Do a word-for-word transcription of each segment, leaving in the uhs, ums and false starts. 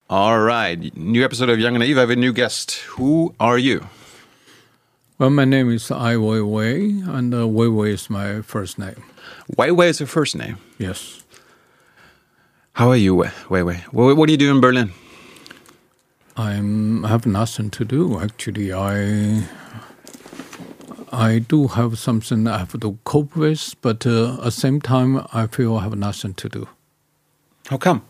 All right. New episode of Young and Naive. I have a new guest. Who are you? Well, my name is Ai Weiwei, and uh, Weiwei is my first name. Weiwei is your first name? Yes. How are you, Weiwei? What, what do you do in Berlin? I'm, I have nothing to do, actually. I I do have something I have to cope with, but uh, at the same time, I feel I have nothing to do. How come?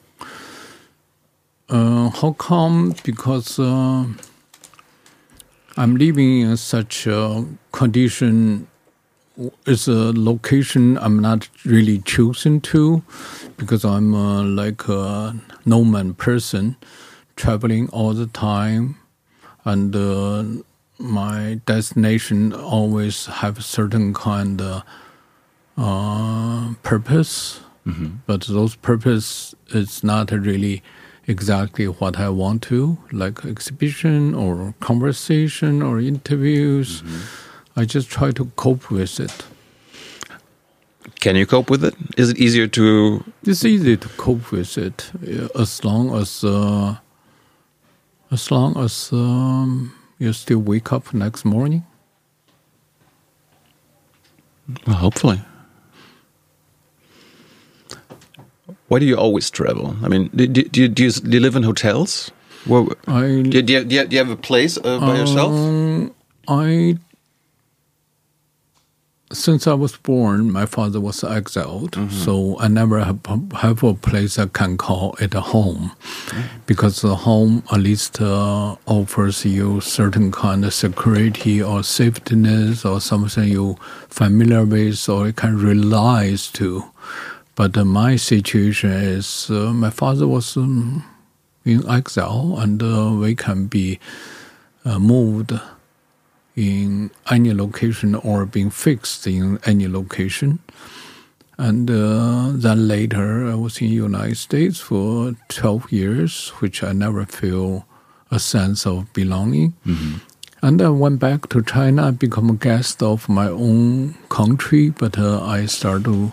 Uh, how come? Because uh, I'm living in such a condition. It's a location I'm not really choosing to, because I'm uh, like a nomad person, traveling all the time, and uh, my destination always have a certain kind of uh, purpose, mm-hmm. but those purpose is not really exactly what I want to, like exhibition or conversation or interviews. Mm-hmm. I just try to cope with it. Can you cope with it? Is it easier to... It's easy to cope with it, as long as uh, as long as um, you still wake up next morning. Well, hopefully. Why do you always travel? I mean, do, do, do, you, do you live in hotels? Well, I, do, do, you, do you have a place uh, by um, yourself? I... Since I was born, my father was exiled, mm-hmm. so I never have, have a place I can call it a home, mm-hmm. because the home at least uh, offers you certain kind of security or safetyness or something you're familiar with or you can rely to. But uh, my situation is uh, my father was um, in exile, and uh, we can be uh, moved in any location or being fixed in any location. And uh, then later I was in the United States for twelve years, which I never feel a sense of belonging. Mm-hmm. And I went back to China and become a guest of my own country, but uh, I started to,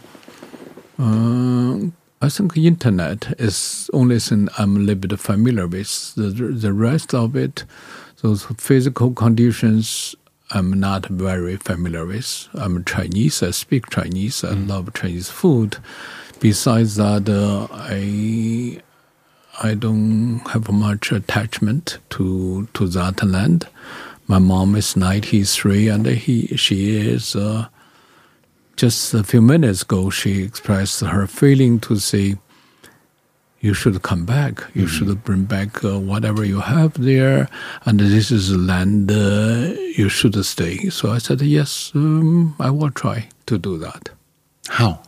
uh, I think internet is only thing I'm a little bit familiar with. The, the rest of it, those physical conditions, I'm not very familiar with. I'm Chinese. I speak Chinese. I mm. love Chinese food. Besides that, uh, I I don't have much attachment to to that land. My mom is ninety-three, and he she is. Uh, just a few minutes ago, she expressed her feeling to say, you should come back. You mm-hmm. should bring back uh, whatever you have there. And this is land uh, you should stay. So I said, yes, um, I will try to do that. How?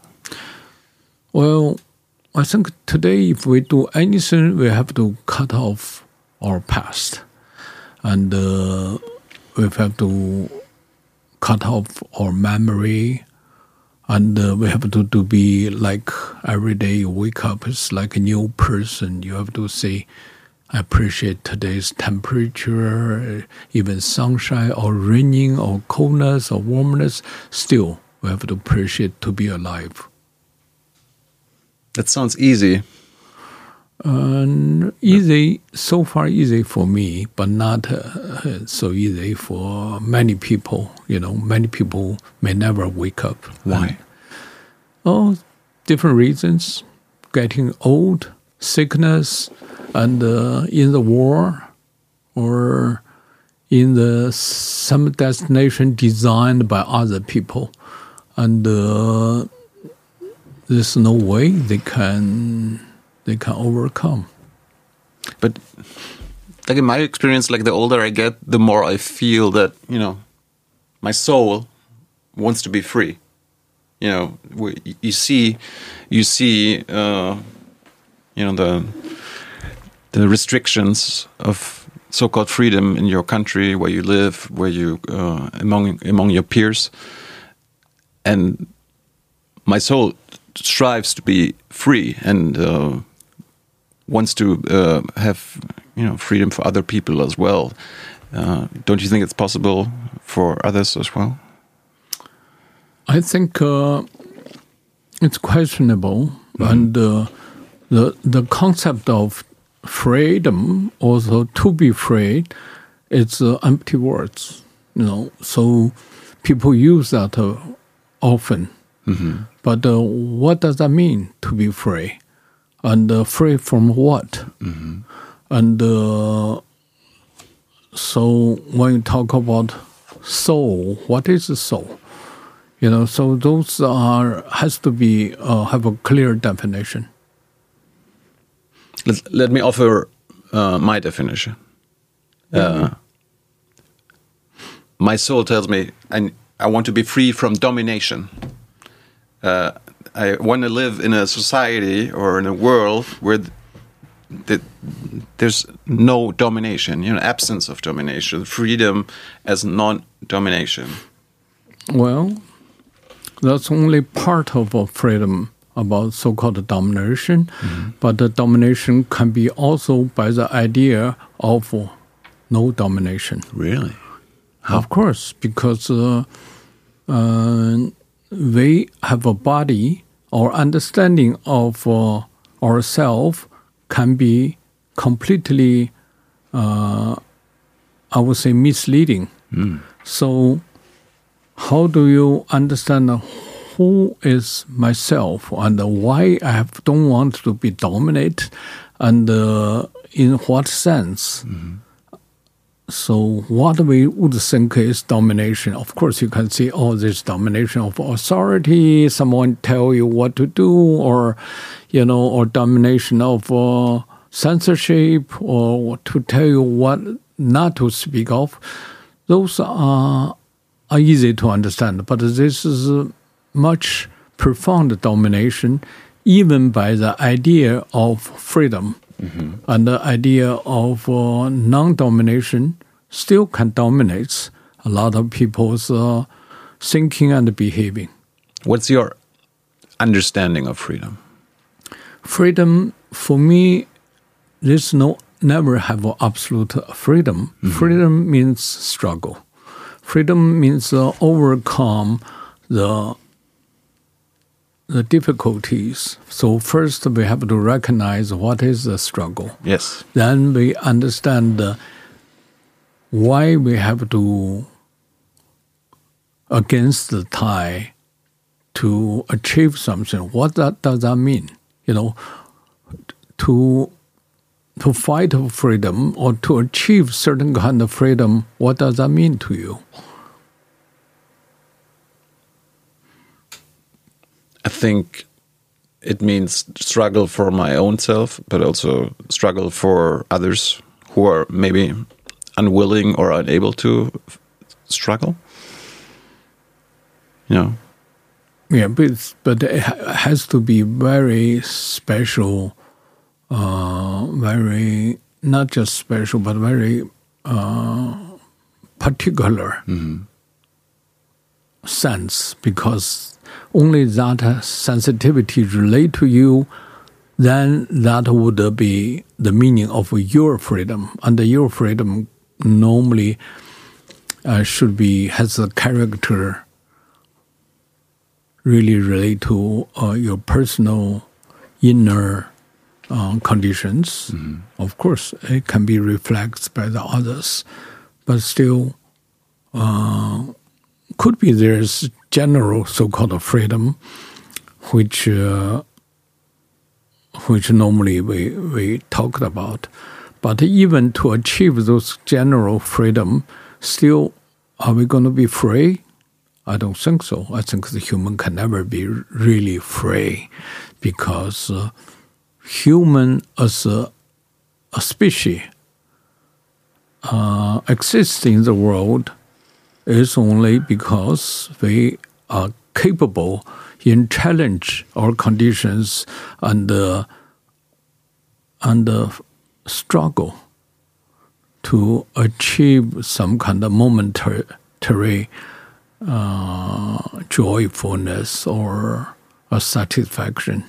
Well, I think today if we do anything, we have to cut off our past. And uh, we have to cut off our memory. And uh, we have to, to be like every day you wake up, it's like a new person. You have to say, I appreciate today's temperature, even sunshine or raining or coldness or warmness. Still, we have to appreciate to be alive. That sounds easy. Uh, easy, so far easy for me, but not uh, so easy for many people. You know, many people may never wake up. Why? And, oh, different reasons. Getting old, sickness, and uh, in the war, or in the some destination designed by other people, and uh, there's no way they can. They can overcome. But like in my experience, like the older I get, the more I feel that, you know, my soul wants to be free. You know, you see, you see, uh, you know, the the restrictions of so-called freedom in your country, where you live, where you uh, among among your peers, and my soul strives to be free and uh, wants to uh, have, you know, freedom for other people as well. Uh, don't you think it's possible for others as well? I think uh, it's questionable, mm-hmm. and uh, the the concept of freedom, also to be free, it's uh, empty words, you know. So people use that uh, often. Mm-hmm. But uh, what does that mean, to be free? And uh, free from what? Mm-hmm. And uh, so when you talk about soul, what is the soul? You know, so those are has to be uh, have a clear definition. Let, let me offer uh, my definition. Uh, my soul tells me I, I want to be free from domination. Uh, I want to live in a society or in a world where th- th- there's no domination, you know, absence of domination, freedom as non-domination. Well, that's only part of a freedom about so-called domination, mm-hmm. but the domination can be also by the idea of no domination. Really? How? Of course, because uh, uh, we have a body, our understanding of uh, ourselves can be completely, uh, I would say, misleading. Mm. So how do you understand who is myself and why I have, don't want to be dominated and uh, in what sense? Mm-hmm. So what we would think is domination. Of course, you can see, oh, there's domination of authority, someone tell you what to do, or, you know, or domination of uh, censorship, or to tell you what not to speak of. Those are, are easy to understand, but this is a much profound domination, even by the idea of freedom. Mm-hmm. And the idea of uh, non-domination still can dominate a lot of people's uh, thinking and behaving. What's your understanding of freedom? Freedom, for me, there's no never have absolute freedom. Mm-hmm. Freedom means struggle. Freedom means uh, overcome the the difficulties. So first we have to recognize what is the struggle. Yes. Then we understand uh, why we have to against the tide to achieve something. What that, does that mean? You know, to to fight for freedom or to achieve certain kind of freedom, what does that mean to you? I think it means struggle for my own self, but also struggle for others who are maybe unwilling or unable to struggle. You know? Yeah, but, but it has to be very special, uh, very, not just special, but very uh, particular mm-hmm. sense, because only that sensitivity relate to you, then that would be the meaning of your freedom. And your freedom normally uh, should be, has a character really relate to uh, your personal inner uh, conditions. Mm-hmm. Of course, it can be reflected by the others, but still uh, could be there's general so-called freedom, which uh, which normally we, we talked about. But even to achieve those general freedom, still, are we going to be free? I don't think so. I think the human can never be really free, because uh, human as a, a species uh, exists in the world is only because we are capable in challenge our conditions and uh, and uh, struggle to achieve some kind of momentary uh, joyfulness or a satisfaction.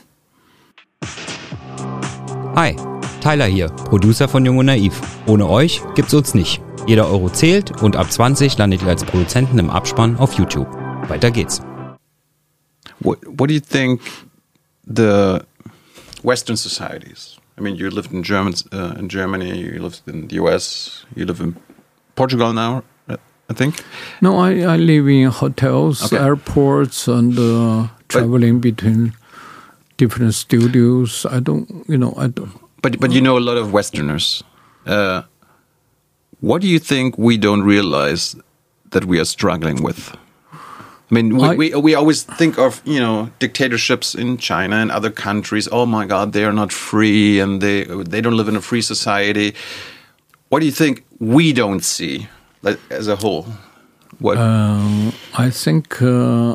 Hi, Tyler hier, Producer von Jung und Naiv. Ohne euch gibt's uns nicht. Jeder Euro zählt und ab zwanzig landet ihr als Produzenten im Abspann auf YouTube. Weiter geht's. What, what do you think the Western societies, I mean, you lived in German, uh, in Germany, you lived in the U S, you live in Portugal now, I think? No, I, I live in hotels, okay. airports, and uh, traveling but, between different studios. I don't, you know, I don't. But, but you know a lot of Westerners. Uh, what do you think we don't realize that we are struggling with? I mean, we, I, we we always think of, you know, dictatorships in China and other countries. Oh my God, they are not free and they they don't live in a free society. What do you think we don't see, like, as a whole? What? Uh, I think uh,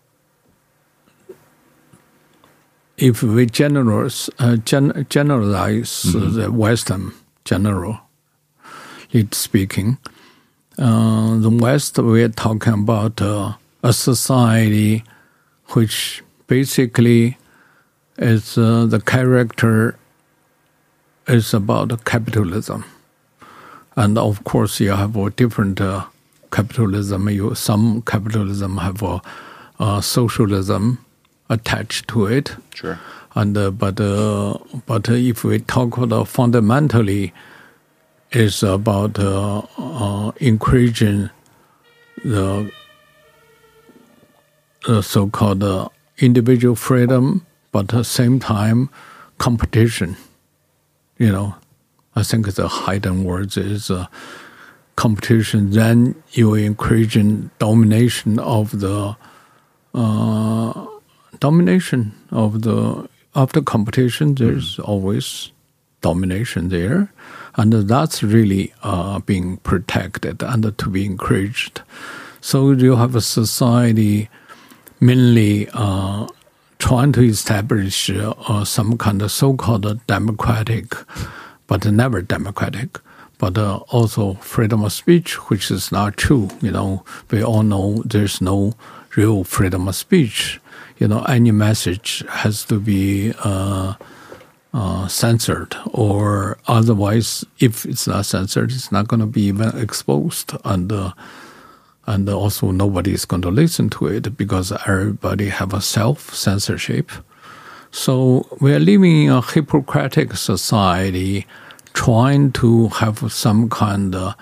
if we generalize, uh, gen- generalize mm-hmm. the Western general, speaking, uh, the West, we are talking about uh, a society which basically is uh, the character is about capitalism. And of course, you have a different uh, capitalism. You, some capitalism have a, uh, socialism attached to it. Sure. And uh, but uh, but if we talk about fundamentally, it's about uh, uh, increasing the the so-called uh, individual freedom, but at the same time, competition. You know, I think the hidden words is uh, competition. Then you increasing domination of the uh, domination of the after competition. There's mm. always domination there, and that's really uh, being protected and to be encouraged. So you have a society mainly uh, trying to establish uh, some kind of so-called democratic, but never democratic, but uh, also freedom of speech, which is not true. You know, we all know there's no real freedom of speech. You know, any message has to be uh, uh, censored, or otherwise, if it's not censored, it's not going to be even exposed, and uh, and also nobody is going to listen to it because everybody have a self-censorship. So we are living in a hypocritical society, trying to have some kind of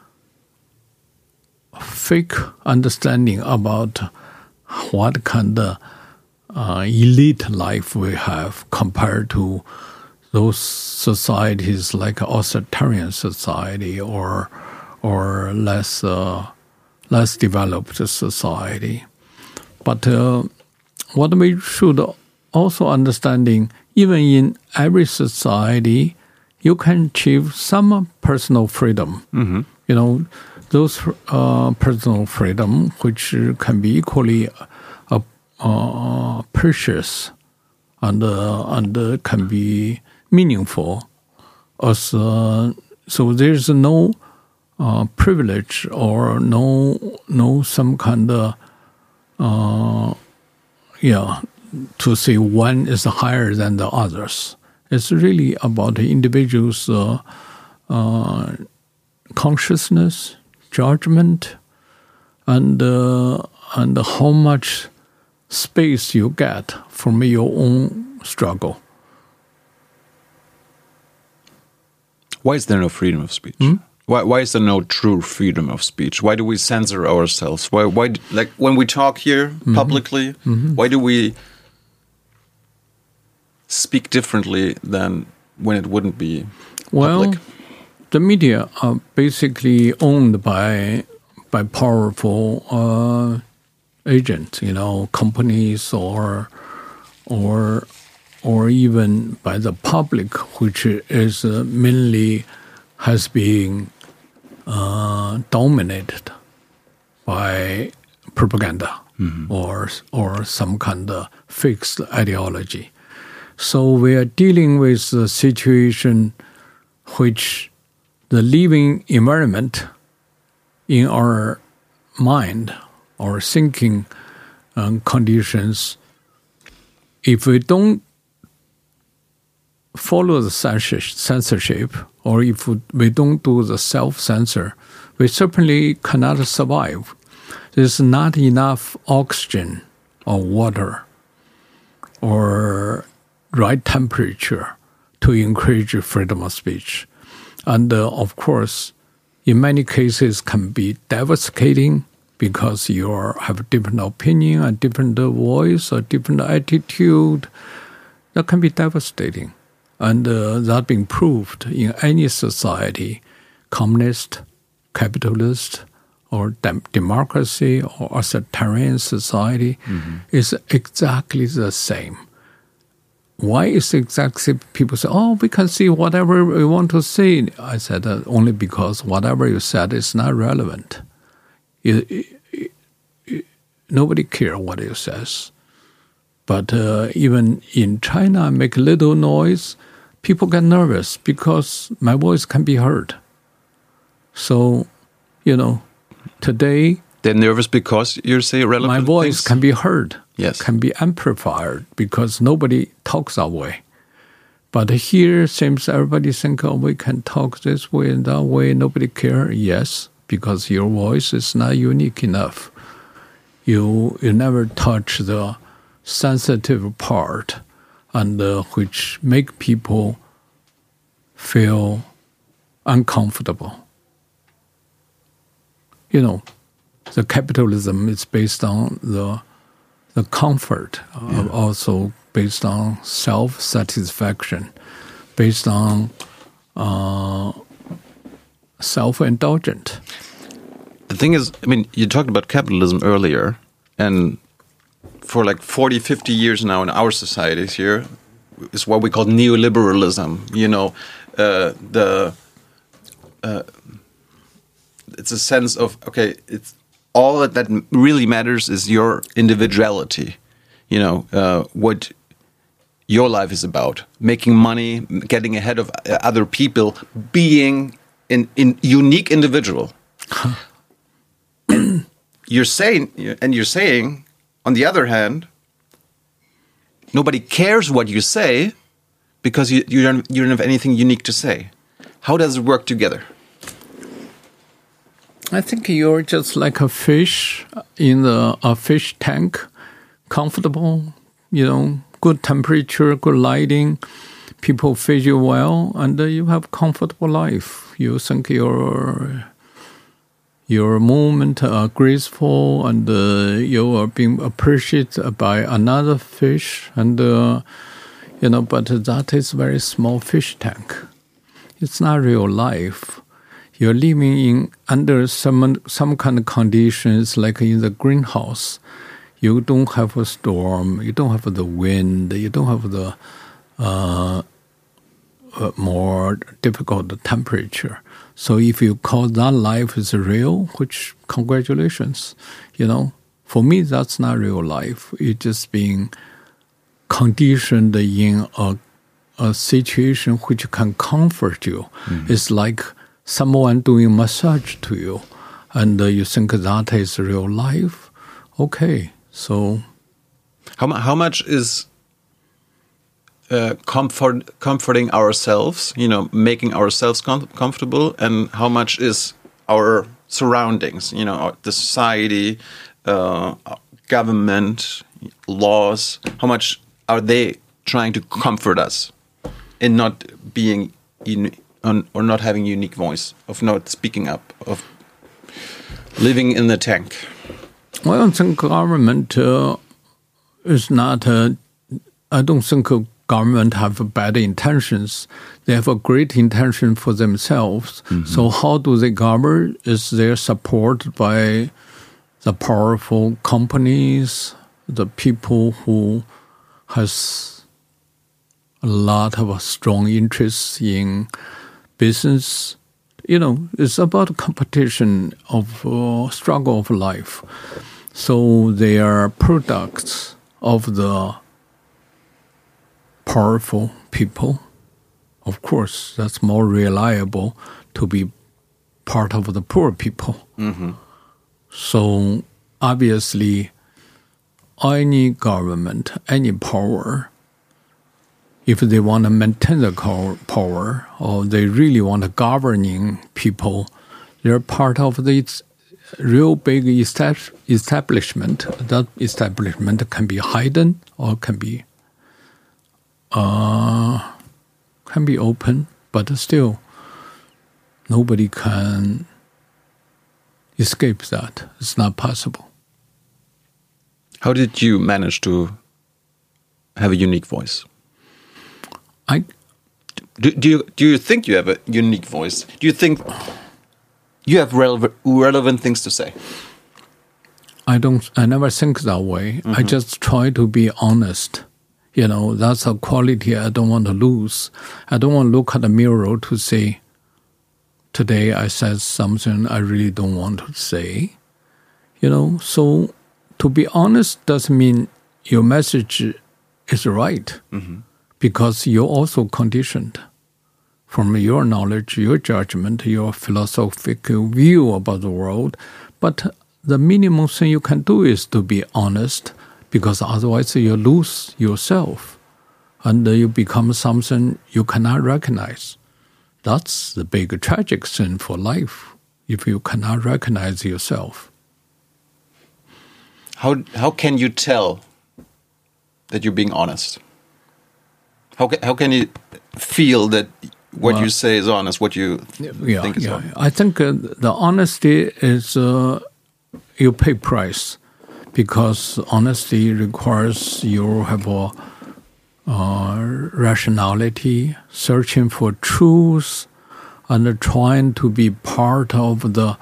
fake understanding about what kind of uh, elite life we have compared to those societies like authoritarian society or or less uh, less developed society. But uh, what we should also understanding, even in every society, you can achieve some personal freedom. Mm-hmm. You know, those uh, personal freedom, which can be equally uh, uh, precious and uh, and uh, can be meaningful. As uh, so, there's no uh, privilege or no no some kind of uh, yeah. to say one is higher than the others. It's really about the individual's uh, uh, consciousness, judgment, and uh, and how much space you get from your own struggle. Why is there no freedom of speech? Hmm? Why why is there no true freedom of speech? Why do we censor ourselves? Why why like when we talk here mm-hmm. publicly? Mm-hmm. Why do we speak differently than when it wouldn't be well, public? The media are basically owned by by powerful uh, agents, you know, companies or or or even by the public, which is uh, mainly has been uh, dominated by propaganda mm-hmm. or or some kind of fixed ideology. So we are dealing with a situation which the living environment in our mind or thinking um, conditions, if we don't follow the censorship or if we don't do the self-censor, we certainly cannot survive. There's not enough oxygen or water or right temperature to encourage freedom of speech. And uh, of course, in many cases can be devastating because you are, have a different opinion, a different voice, a different attitude. That can be devastating. And uh, that being proved in any society, communist, capitalist, or dem- democracy, or authoritarian society, mm-hmm. is exactly the same. Why is it exactly people say, oh, we can see whatever we want to see? I said, uh, only because whatever you said is not relevant. It, it, it, nobody cares what you says. But uh, even in China, I make a little noise, people get nervous because my voice can be heard. So, you know, today... They're nervous because you say relevant my voice things? Can be heard. Yes. Can be amplified because nobody talks that way. But here seems everybody think, oh, we can talk this way and that way. Nobody care. Yes, because your voice is not unique enough. You you never touch the sensitive part, and uh, which make people feel uncomfortable. You know, the capitalism is based on the the comfort, yeah. uh, also based on self-satisfaction, based on uh, self-indulgent. The thing is, I mean, you talked about capitalism earlier, and for like forty, fifty years now in our societies here, is what we call neoliberalism. You know, uh, the uh, it's a sense of, okay, it's all that, that really matters is your individuality, you know, uh, what your life is about, making money, getting ahead of other people, being an, an unique individual. Huh. And you're saying, and you're saying, on the other hand, nobody cares what you say because you, you don't you don't have anything unique to say. How does it work together? I think you're just like a fish in the, a fish tank, comfortable, you know, good temperature, good lighting, people feed you well, and uh, you have comfortable life. You think your your movement are graceful, and uh, you are being appreciated by another fish, and uh, you know, but that is very small fish tank. It's not real life. You're living in under some some kind of conditions, like in the greenhouse. You don't have a storm. You don't have the wind. You don't have the uh, uh, more difficult temperature. So if you call that life is real, which congratulations, you know. For me, that's not real life. It's just being conditioned in a a situation which can comfort you. Mm-hmm. It's like someone doing massage to you, and uh, you think that is real life. Okay, so how how much is uh, comfort comforting ourselves? You know, making ourselves com- comfortable, and how much is our surroundings? You know, our, the society, uh, government, laws. How much are they trying to comfort us in not being in? On, or not having a unique voice, of not speaking up, of living in the tank? Well, I think government uh, is not, uh, I don't think government have bad intentions. They have a great intention for themselves. Mm-hmm. So how do they govern? Is they supported by the powerful companies, the people who has a lot of strong interests in business. You know, it's about competition of uh, struggle of life. So they are products of the powerful people. Of course, that's more reliable to be part of the poor people. Mm-hmm. So obviously, any government, any power, if they want to maintain the power, or they really want to governing people, they're part of this real big establishment. That establishment can be hidden or can be uh, can be open, but still nobody can escape that. It's not possible. How did you manage to have a unique voice? I do, do you do you think you have a unique voice? Do you think you have relevant relevant things to say? I don't. I never think that way. Mm-hmm. I just try to be honest. You know, that's a quality I don't want to lose. I don't want to look at the mirror to say, today I said something I really don't want to say. You know, so to be honest doesn't mean your message is right, mm-hmm. because you're also conditioned from your knowledge, your judgment, your philosophical view about the world. But the minimum thing you can do is to be honest, because otherwise you lose yourself and you become something you cannot recognize. That's the big tragic sin for life, if you cannot recognize yourself. How how can you tell that you're being honest? How can, how can you feel that what well, you say is honest, what you yeah, think is yeah. honest? I think uh, the honesty is uh, you pay price, because honesty requires you have a uh, rationality, searching for truth, and trying to be part of the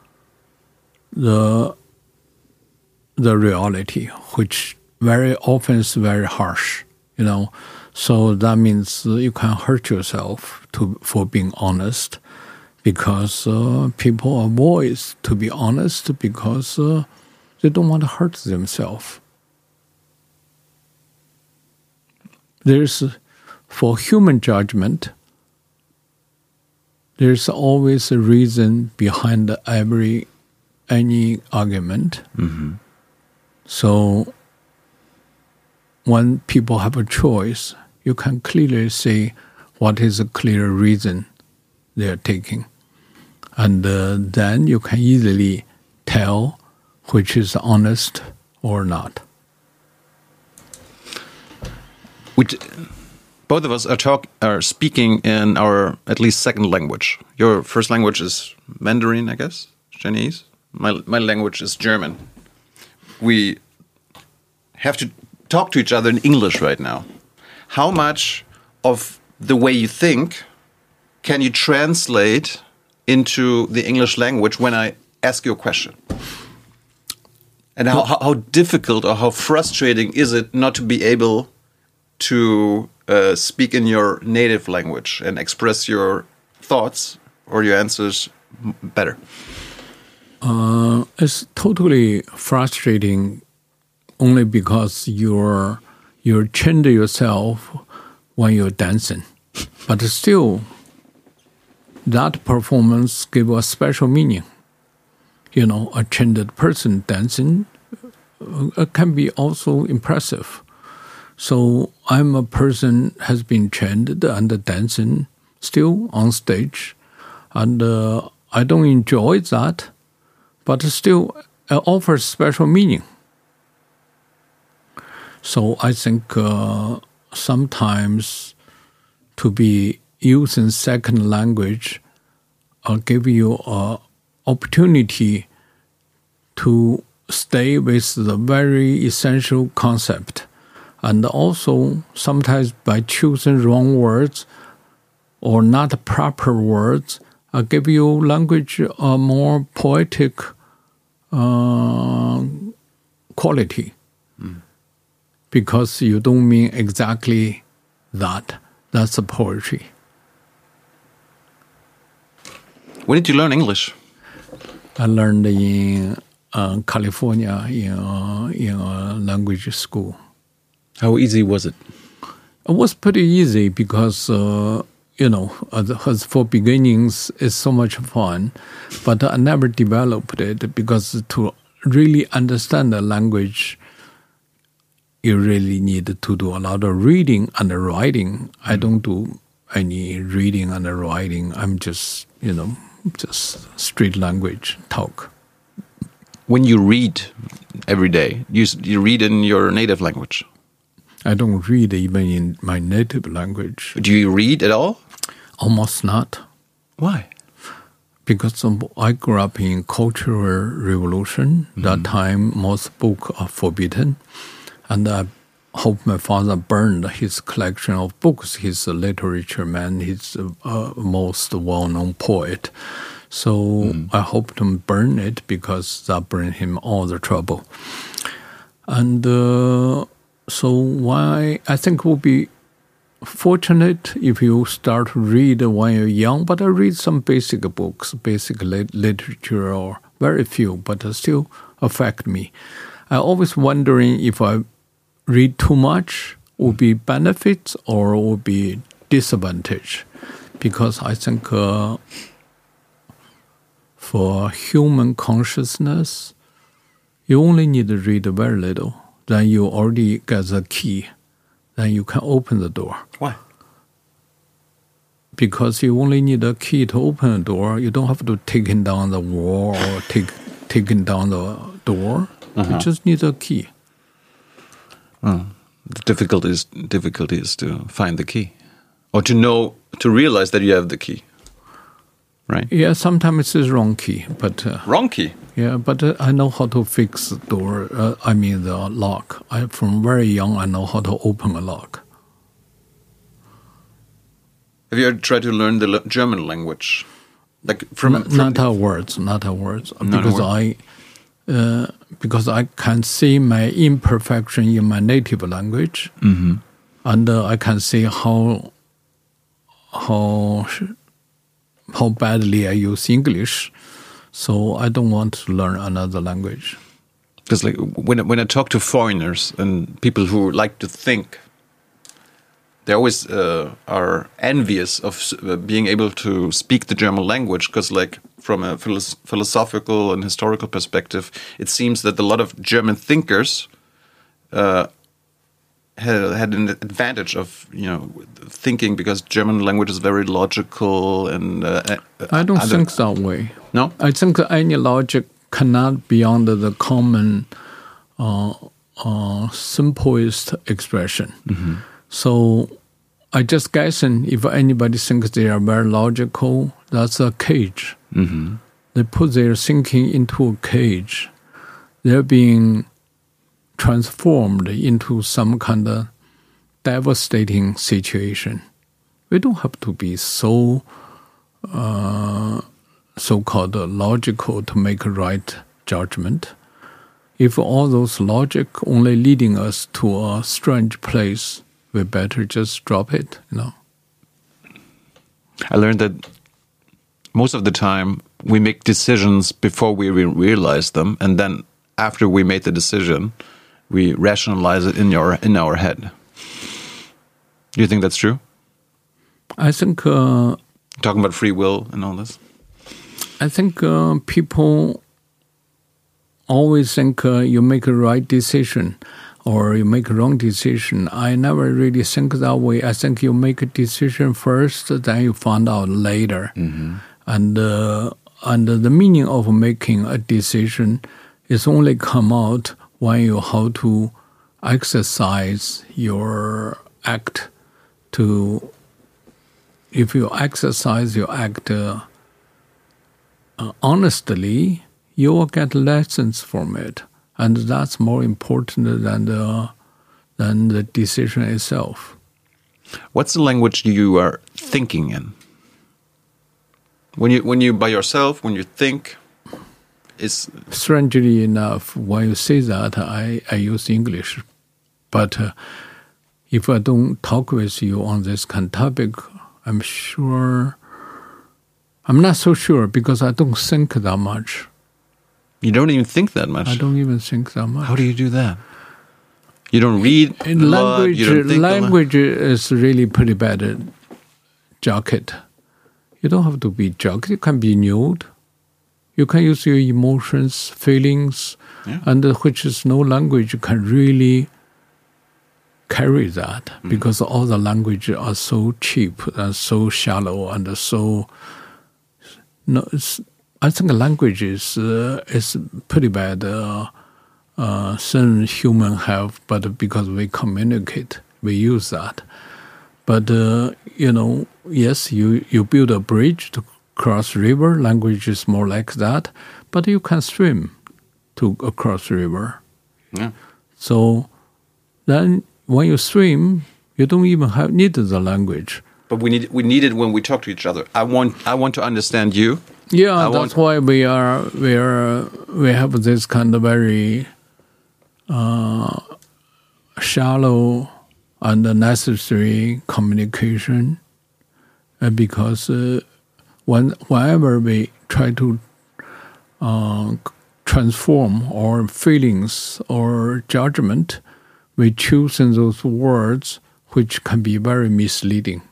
the the reality, which very often is very harsh, you know. So that means you can hurt yourself to for being honest, because uh, people avoid to be honest because uh, they don't want to hurt themselves. There's, for human judgment, there's always a reason behind every any argument. Mm-hmm. So when people have a choice, you can clearly see what is a clear reason they are taking. And uh, then you can easily tell which is honest or not. Which, both of us are talk are speaking in our at least second language. Your first language is Mandarin, I guess, Chinese. My my language is German. We have to talk to each other in English right now. How much of the way you think can you translate into the English language when I ask you a question? And how, how, how difficult or how frustrating is it not to be able to uh, speak in your native language and express your thoughts or your answers better? Uh, it's totally frustrating only because you're you're change yourself when you're dancing. But still, that performance gives a special meaning. You know, a changed person dancing uh, can be also impressive. So I'm a person has been changed and dancing still on stage. And uh, I don't enjoy that, but still it offers special meaning. So I think uh, sometimes to be using second language uh, give you an opportunity to stay with the very essential concept. And also sometimes by choosing wrong words or not proper words, uh, give you language a more poetic uh, quality. Mm. Because you don't mean exactly that. That's a poetry. When did you learn English? I learned in uh, California in, uh, in a language school. How easy was it? It was pretty easy because, uh, you know, as for beginnings, it's so much fun. But I never developed it because to really understand the language, you really need to do a lot of reading and writing. I don't do any reading and writing. I'm just, you know, just street language talk. When you read every day, you you read in your native language? I don't read even in my native language. Do you read at all? Almost not. Why? Because I grew up in Cultural Revolution. Mm-hmm. That time, most books are forbidden. And I hope my father burned his collection of books. He's a literature man. He's the uh, most well-known poet. So mm. I hope to burn it because that bring him all the trouble. And uh, so why I think it would be fortunate if you start to read when you're young, but I read some basic books, basic lit- literature, or very few, but still affect me. I always wondering if I read too much would be benefits or would be disadvantage, because I think uh, for human consciousness, you only need to read very little. Then you already get the key. Then you can open the door. Why? Because you only need a key to open the door. You don't have to take it down the wall or take take it down the door. Uh-huh. You just need a key. Oh, the difficulty is, difficulty is to find the key. Or to know, to realize that you have the key. Right? Yeah, sometimes it's the wrong key. but uh, Wrong key? Yeah, but uh, I know how to fix the door. Uh, I mean the lock. I, from very young, I know how to open a lock. Have you ever tried to learn the l- German language? Like from, N- from not our words, not our words. Not because a word. I, uh, because I can see my imperfection in my native language, mm-hmm. and uh, I can see how how how badly I use English. So I don't want to learn another language. Because like when when I talk to foreigners and people who like to think, they always uh, are envious of uh, being able to speak the German language. Because like from a philosoph- philosophical and historical perspective, it seems that a lot of German thinkers uh, had, had an advantage of you know thinking, because German language is very logical and. Uh, I don't other, think that way. No? I think any logic cannot beyond the common uh, uh, simplest expression. Mm-hmm. So I just guessing if anybody thinks they are very logical, that's a cage. Mm-hmm. They put their thinking into a cage. They're being transformed into some kind of devastating situation. We don't have to be so uh, so-called logical to make a right judgment. If all those logic only leading us to a strange place, we better just drop it, you know. I learned that most of the time we make decisions before we re- realize them, and then after we made the decision, we rationalize it in our in our head. Do you think that's true? I think uh, talking about free will and all this. I think uh, people always think uh, you make a right decision or you make a wrong decision. I never really think that way. I think you make a decision first, then you find out later. Mm-hmm. And uh, and the meaning of making a decision is only come out when you how to exercise your act. To if you exercise your act uh, uh, honestly, you will get lessons from it, and that's more important than the than the decision itself. What's the language you are thinking in? When you when you by yourself, when you think, is strangely enough, when you say that, I, I use English, but uh, if I don't talk with you on this kind of topic, I'm sure I'm not so sure because I don't think that much. You don't even think that much. I don't even think that much. How do you do that? You don't read in a language. Lot, you don't think language is really pretty bad at jacket. You don't have to be jacket. You can be nude. You can use your emotions, feelings, yeah. and uh, which is no language can really carry that mm-hmm. because all the languages are so cheap and so shallow and so. No, it's, I think language is uh, is pretty bad uh, uh, some human have, but because we communicate, we use that. But, uh, you know, yes, you, you build a bridge to cross river. Language is more like that. But you can swim to across river. Yeah. So then when you swim, you don't even have need the language. But we need we need it when we talk to each other. I want I want to understand you. Yeah, I that's want... why we are we are we have this kind of very uh, shallow and necessary communication, uh, because uh, when whenever we try to uh, transform our feelings or judgment, we choose in those words which can be very misleading.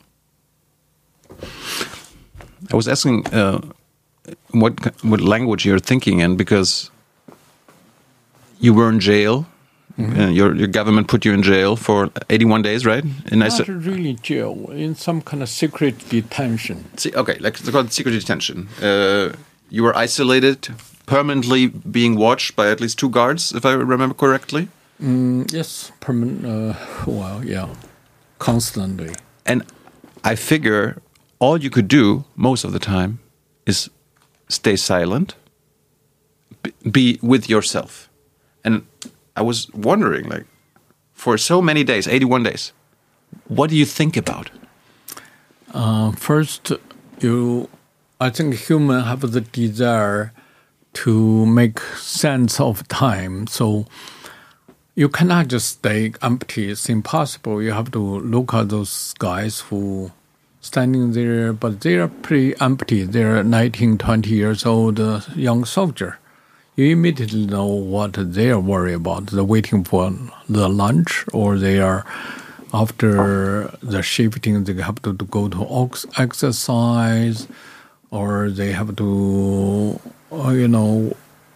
I was asking uh, what what language you're thinking in, because you were in jail. Mm-hmm. Uh, your your government put you in jail for eighty-one days, right? In Not really jail, in some kind of secret detention. See, okay, like it's called secret detention. Uh, you were isolated, permanently being watched by at least two guards, if I remember correctly. Mm, yes, permanent. Uh, well, yeah, constantly. And I figure all you could do most of the time is stay silent, be with yourself. And I was wondering, like, for so many days, eighty-one days, what do you think about? Uh, first, you, I think humans have the desire to make sense of time. So you cannot just stay empty. It's impossible. You have to look at those guys who standing there, but they are pretty empty. They're nineteen, twenty years old uh, young soldier. You immediately know what they are worried about. They're waiting for the lunch, or they are, after the shifting, they have to, to go to exercise, or they have to, uh, you know,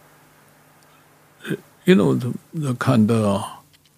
you know, the, the kind of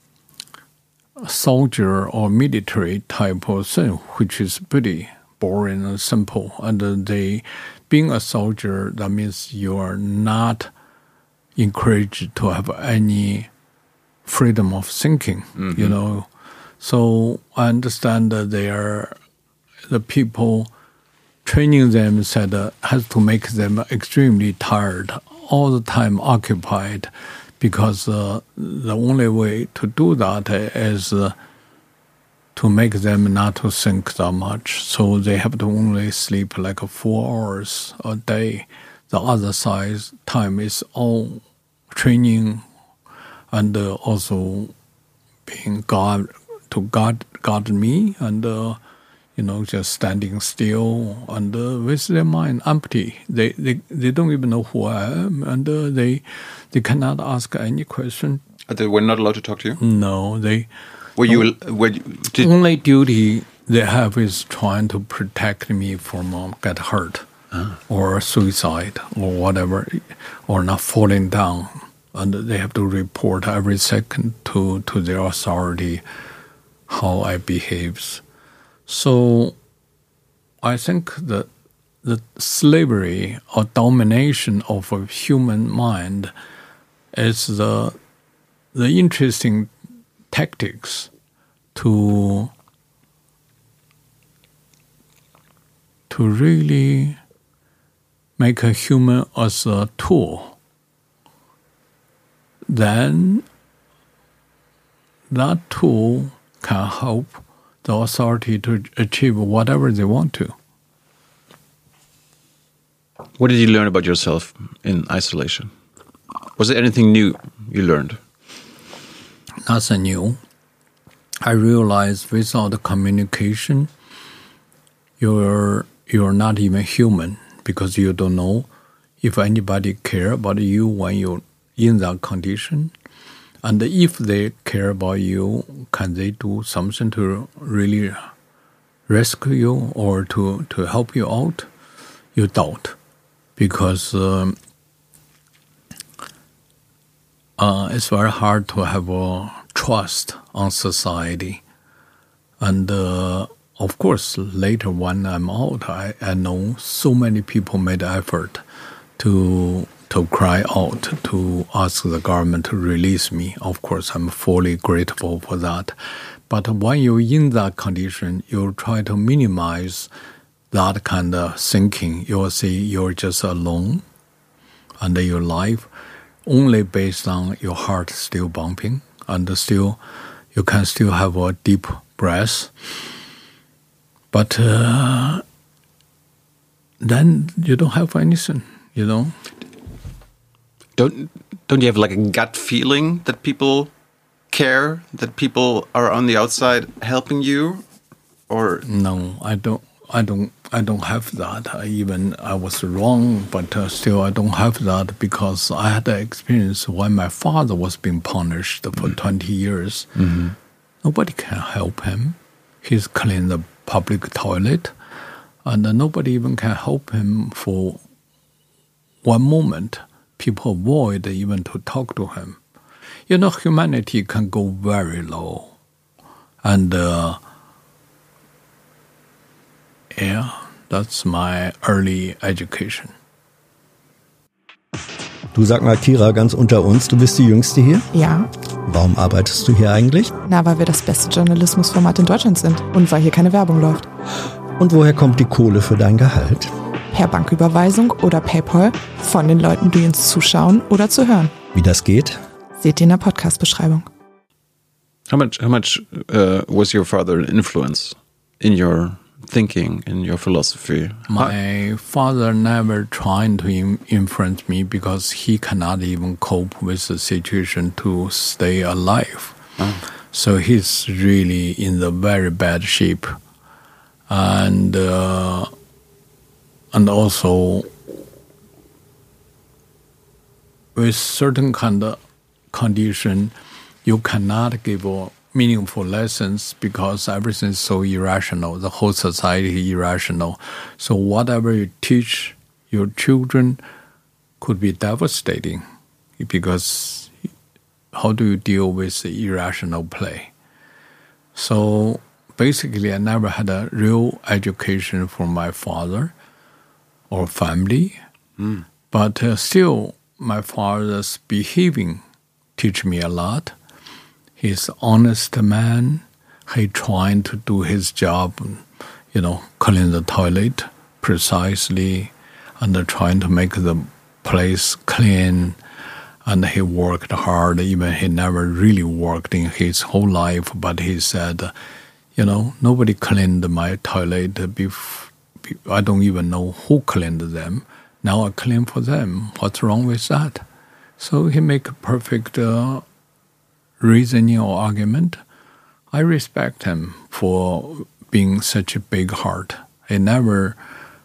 soldier or military type of thing, which is pretty boring and simple. And they, being a soldier, that means you are not encouraged to have any freedom of thinking, mm-hmm. you know. So I understand that they are, the people training them said uh, has to make them extremely tired, all the time occupied, because uh, the only way to do that is uh, to make them not to think that much. So they have to only sleep like four hours a day. The other side time is all training and uh, also being guard to guard guard me and uh, you know, just standing still and uh, with their mind empty. They, they they don't even know who I am, and uh, they they cannot ask any question. They were not allowed to talk to you? No, they. Were you? Were you did, only duty they have is trying to protect me from uh, get hurt ah. or suicide or whatever, or not falling down, and they have to report every second to to their authority how I behaves. So I think that the slavery or domination of a human mind is the the interesting tactics to to really make a human as a tool. Then that tool can help the authority to achieve whatever they want to. What did you learn about yourself in isolation? Was there anything new you learned? Nothing new. I realized without communication, you're you're not even human, because you don't know if anybody care about you when you're in that condition. And if they care about you, can they do something to really rescue you or to, to help you out? You doubt, because um, uh, it's very hard to have a trust on society. And uh, of course, later when I'm out, I, I know so many people made effort to to cry out to ask the government to release me. Of course, I'm fully grateful for that. But when you're in that condition, you try to minimize that kind of thinking. You'll see you're just alone under your life, only based on your heart still bumping, and still you can still have a deep breath. But uh, then you don't have anything, you know. Don't don't you have like a gut feeling that people care, that people are on the outside helping you, or no? I don't. I don't. I don't have that. I even I was wrong, but uh, still I don't have that because I had an experience when my father was being punished for mm-hmm. twenty years. Mm-hmm. Nobody can help him. He's cleaning the public toilet, and uh, nobody even can help him for one moment. People avoid even to talk to him. You know, humanity can go very low. And, uh, yeah, that's my early education. Du, sag mal, Kira, ganz unter uns, du bist die Jüngste hier? Ja. Warum arbeitest du hier eigentlich? Na, weil wir das beste Journalismusformat in Deutschland sind und weil hier keine Werbung läuft. Und woher kommt die Kohle für dein Gehalt? Per Banküberweisung oder PayPal von den Leuten, die uns zuschauen oder zu hören. Wie das geht? Seht ihr in der Podcast-Beschreibung. How much, how much uh, was your father an influence in your thinking, in your philosophy? My father never tried to influence me because he cannot even cope with the situation to stay alive. Oh. So he's really in the very bad shape. And... Uh, And also, with certain kind of condition, you cannot give meaningful lessons because everything is so irrational. The whole society is irrational. So whatever you teach your children could be devastating because how do you deal with the irrational play? So basically, I never had a real education from my father or family, mm. but uh, still my father's behaving teach me a lot. He's an honest man. He trying to do his job, you know, clean the toilet precisely and uh, trying to make the place clean. And he worked hard. Even he never really worked in his whole life, but he said, you know, nobody cleaned my toilet before. I don't even know who cleaned them. Now I clean for them. What's wrong with that? So he make a perfect uh, reasoning or argument. I respect him for being such a big heart. He never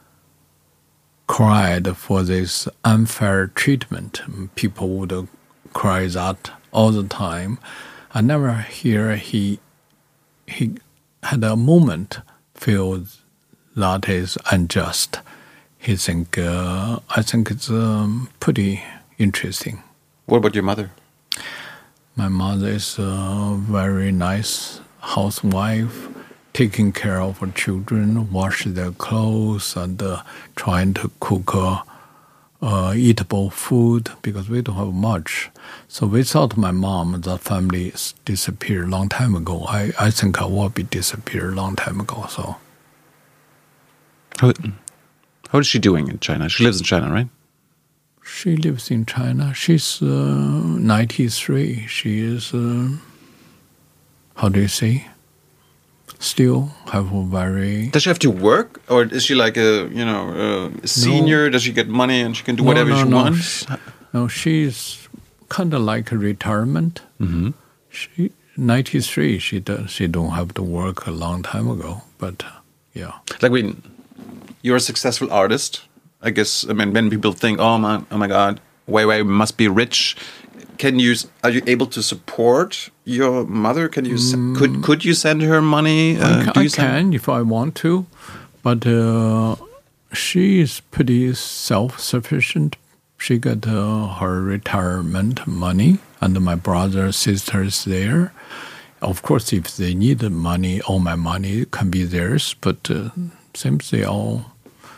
cried for this unfair treatment. People would cry that all the time. I never hear he he had a moment feel that is unjust. He think, uh, I think it's um, pretty interesting. What about your mother? My mother is a very nice housewife, taking care of her children, wash their clothes, and uh, trying to cook uh, uh, eatable food because we don't have much. So without my mom, the family disappeared a long time ago. I, I think I will be disappeared a long time ago. So. How, how is she doing in China? She lives in China, right? She lives in China. She's uh, ninety-three. She is, uh, how do you say, still have a very... Does she have to work? Or is she like a, you know, a senior? No. Does she get money and she can do whatever no, no, she no. wants? No, she's kind of like a retirement. Mm-hmm. She ninety-three. She, does, she don't have to work a long time ago. But, uh, yeah. Like when... You're a successful artist. I guess, I mean, when people think, oh my, oh my God, Wei Wei must be rich. Can you, are you able to support your mother? Can you, mm. could could you send her money? Uh, I, can, do you I can if I want to, but uh, she is pretty self-sufficient. She got uh, her retirement money, and my brother, sister is there. Of course, if they need money, all my money can be theirs, but uh, seems they all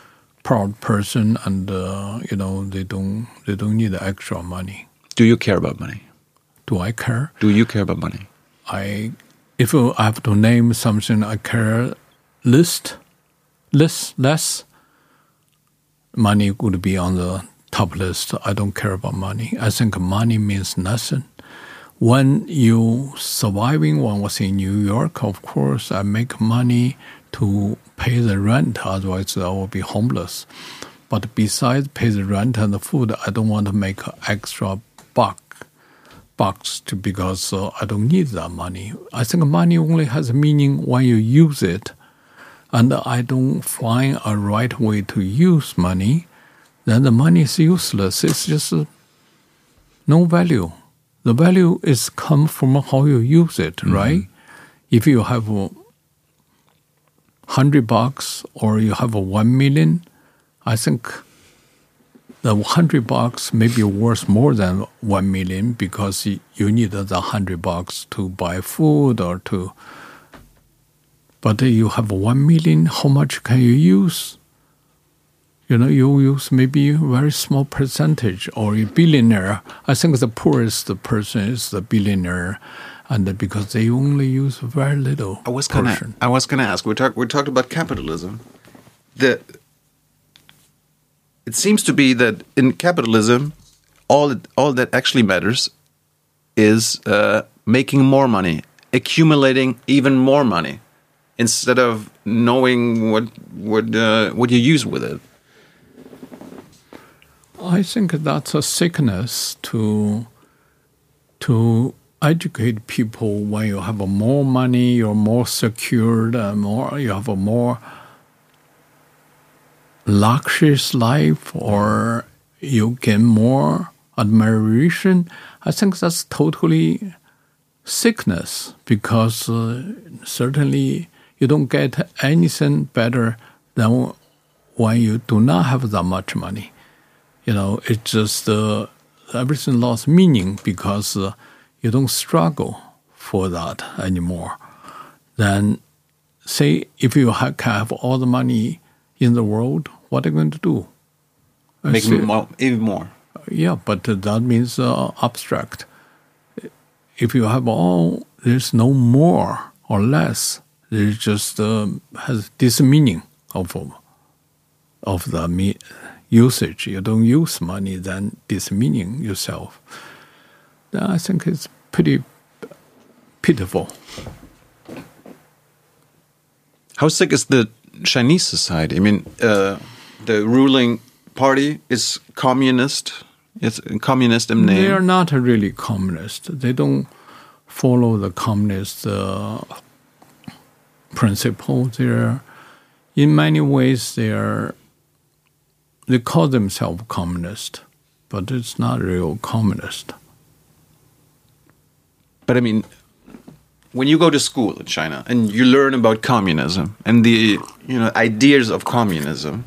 proud person, and uh, you know they don't they don't need extra money. Do you care about money? Do I care? Do you care about money? I, if I have to name something I care list, less less, money would be on the top list. I don't care about money. I think money means nothing. When you surviving, when I was in New York, of course, I make money to pay the rent. Otherwise, I will be homeless. But besides pay the rent and the food, I don't want to make extra buck. bucks to, because uh, I don't need that money. I think money only has meaning when you use it. And I don't find a right way to use money, then the money is useless. It's just uh, no value. The value is come from how you use it, mm-hmm. right? If you have a hundred bucks or you have a one million, I think the hundred bucks may be worth more than one million because you need the hundred bucks to buy food or to. But you have one million. How much can you use? You know, you use maybe a very small percentage, or a billionaire. I think the poorest person is the billionaire, and because they only use very little. I was gonna. portion. I was gonna ask. We talked. We talked about capitalism. The. It seems to be that in capitalism, all it, all that actually matters is uh, making more money, accumulating even more money, instead of knowing what what uh, what you use with it. I think that's a sickness to to educate people. When you have more money, you're more secured, and more you have a more luxurious life, or you gain more admiration. I think that's totally sickness, because uh, certainly you don't get anything better than when you do not have that much money. You know, it's just uh, everything lost meaning because uh, you don't struggle for that anymore. Then, say, if you ha- can have all the money in the world, what are you going to do? Make more, even more. Yeah, but uh, that means uh, abstract. If you have all, there's no more or less. There's just uh, has this meaning of of the me- usage. You don't use money, then this meaning yourself. Then I think it's pretty pitiful. How sick is the Chinese society? I mean, uh, the ruling party is communist. It's communist in name. They are not really communist. They don't follow the communist uh, principle. They're, in many ways, they are. They call themselves communist, but it's not real communist. But I mean, when you go to school in China and you learn about communism and the you know ideas of communism,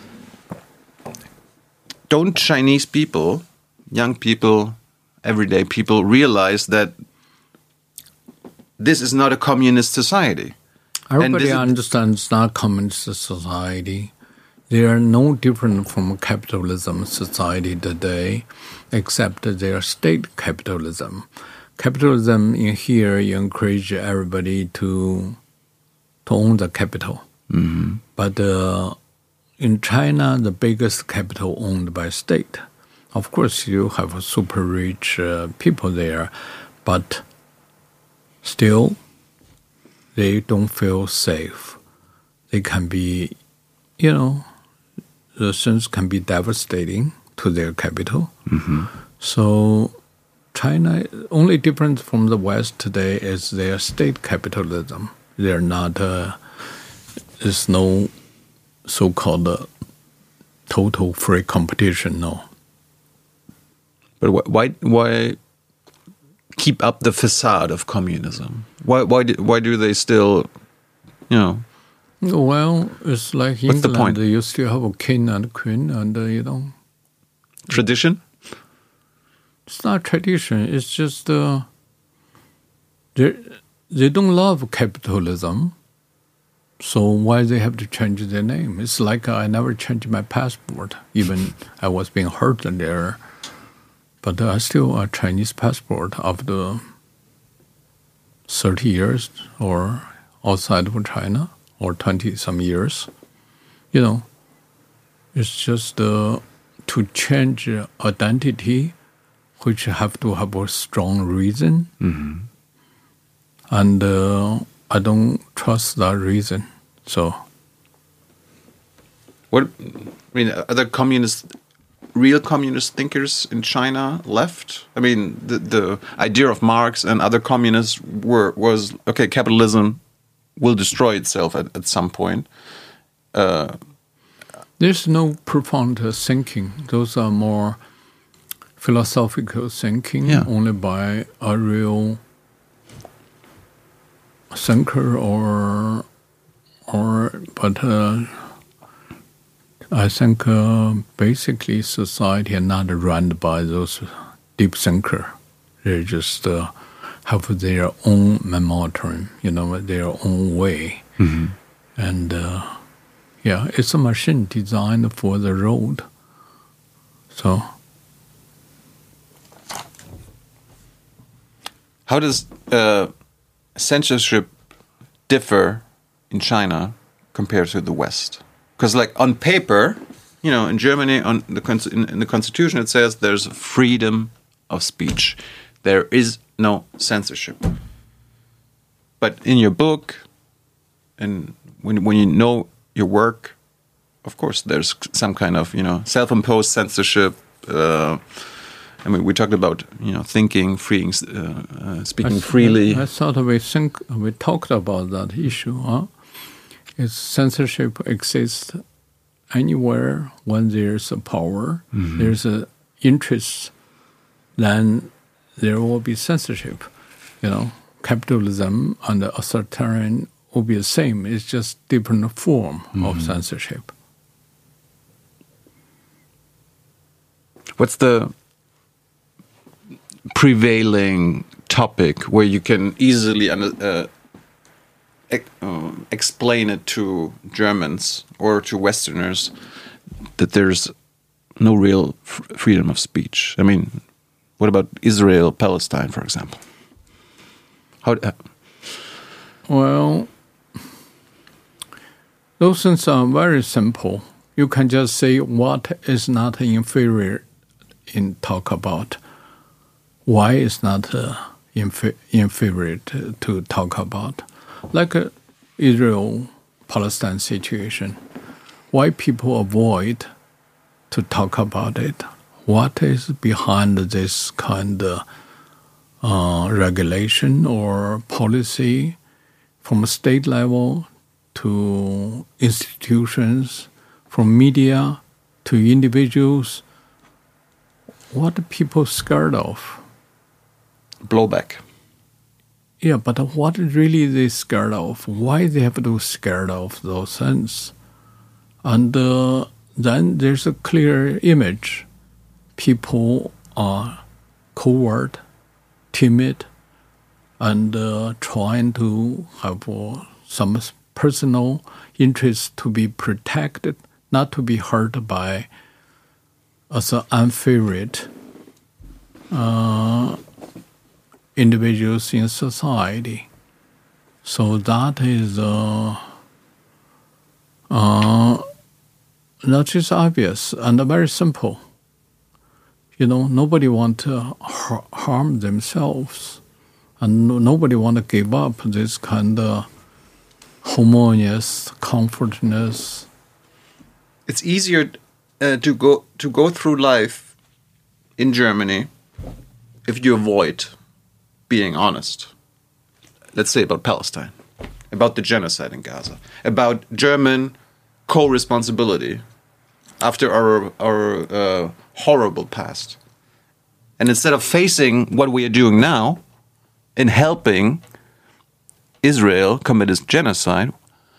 don't Chinese people, young people, everyday people, realize that this is not a communist society? Everybody understands it's not communist society. They are no different from capitalism society today, except that they are state capitalism. Capitalism in here, you encourage everybody to to own the capital. Mm-hmm. But uh, in China, the biggest capital owned by state. Of course, you have super rich uh, people there, but still, they don't feel safe. They can be, you know, the things can be devastating to their capital. Mm-hmm. So China, only difference from the West today is their state capitalism. They're not, uh, there's no so-called uh, total free competition, no. But wh- why why keep up the facade of communism? Why why do, why do they still, you know? Well, it's like What's the point? England. You still have a king and a queen, and uh, you know. Tradition? It's not tradition. It's just uh, they they don't love capitalism. So why they have to change their name? It's like I never changed my passport, even I was being hurt there. But I still a Chinese passport after thirty years or outside of China or twenty some years. You know, it's just uh, to change identity, which have to have a strong reason. Mm-hmm. And uh, I don't trust that reason. So, what I mean, are there communist, real communist thinkers in China left? I mean, the the idea of Marx and other communists were was okay. Capitalism will destroy itself at, at some point. Uh, There's no profound uh, thinking. Those are more philosophical thinking, yeah. only by a real thinker or or but uh, I think uh, basically society is not run by those deep thinker. They just uh, have their own momentum, you know, their own way, mm-hmm. and uh, yeah, it's a machine designed for the road. So, how does uh, censorship differ in China compared to the West? Because, like, on paper, you know, in Germany, on the in, in the constitution, it says there's freedom of speech. There is no censorship. But in your book, and when when you know your work, of course, there's some kind of, you know, self-imposed censorship. Uh, I mean, we talked about, you know, thinking, freeing, uh, uh, speaking I, freely. I, I thought we think we talked about that issue. Huh? Is censorship exists anywhere when there's a power, mm-hmm. there's a interest, then there will be censorship. You know, capitalism and the authoritarian will be the same. It's just different form mm-hmm. of censorship. What's the prevailing topic where you can easily uh, uh, explain it to Germans or to Westerners that there's no real f freedom of speech? I mean, what about Israel, Palestine, for example? How? Uh, well, those things are very simple. You can just say what is not inferior in talk about. Why is not uh, infer inferior to, to talk about? Like uh, Israel-Palestine situation, why people avoid to talk about it? What is behind this kind of uh, regulation or policy from a state level to institutions, from media to individuals? What are people scared of? Blowback. Yeah, but what really they scared of? Why they have to be scared of those things? And uh, then there's a clear image. People are coward, timid, and uh, trying to have uh, some personal interest to be protected, not to be hurt by as an unfavorite uh, individuals in society. So that is uh, uh, that is obvious and very simple. You know, nobody want to har harm themselves, and no nobody want to give up this kind of harmonious comfortness. It's easier uh, to go to go through life in Germany if you avoid being honest. Let's say about Palestine, about the genocide in Gaza, about German co-responsibility after our our uh, horrible past. And instead of facing what we are doing now in helping Israel commit its genocide,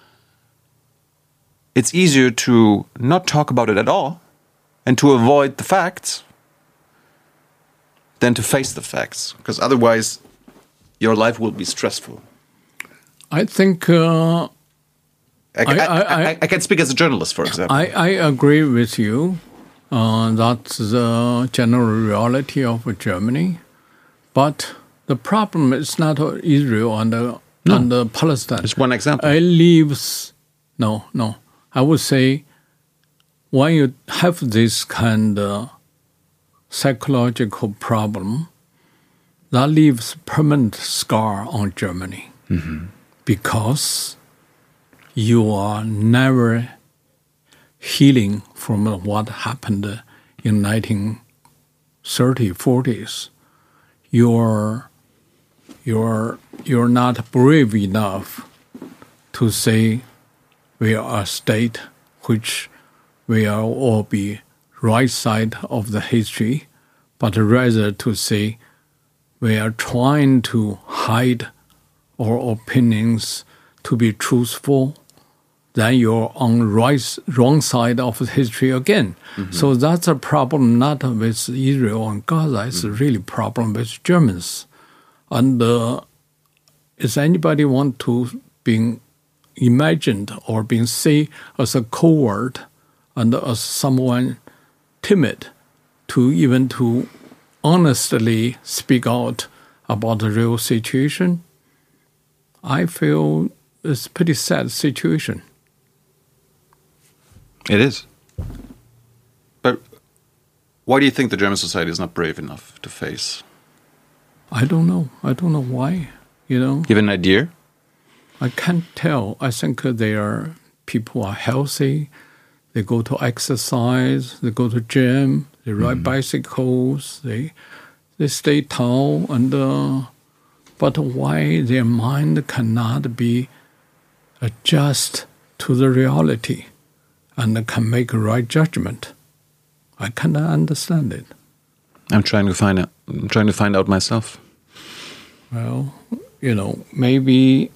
it's easier to not talk about it at all and to avoid the facts than to face the facts, because otherwise your life will be stressful. I think uh, I, I- I, I- I, I can speak as a journalist, for example. I, I agree with you. Uh, that's the general reality of Germany. But the problem is not Israel and, uh, and uh, Palestine. Just one example. It leaves, no, no. I would say when you have this kind of psychological problem, that leaves permanent scar on Germany. Mm-hmm. Because you are never healing from what happened in nineteen thirties, forties. You're, you're, you're not brave enough to say we are a state which we are all be right side of the history, but rather to say we are trying to hide our opinions to be truthful, then you're on right, wrong side of history again. Mm-hmm. So that's a problem not with Israel and Gaza, it's mm-hmm. really a problem with Germans. And uh, is anybody want to be imagined or being seen as a coward and as someone timid to even to honestly speak out about the real situation? I feel it's a pretty sad situation. It is. But why do you think the German society is not brave enough to face? I don't know. I don't know why. You know, You have an idea? I can't tell. I think they are people are healthy. They go to exercise. They go to gym. They ride mm. bicycles. They they stay tall. And uh, but why their mind cannot be adjust to the reality and can make a right judgment? I cannot understand it. I'm trying to find out. I'm trying to find out myself. Well, you know, maybe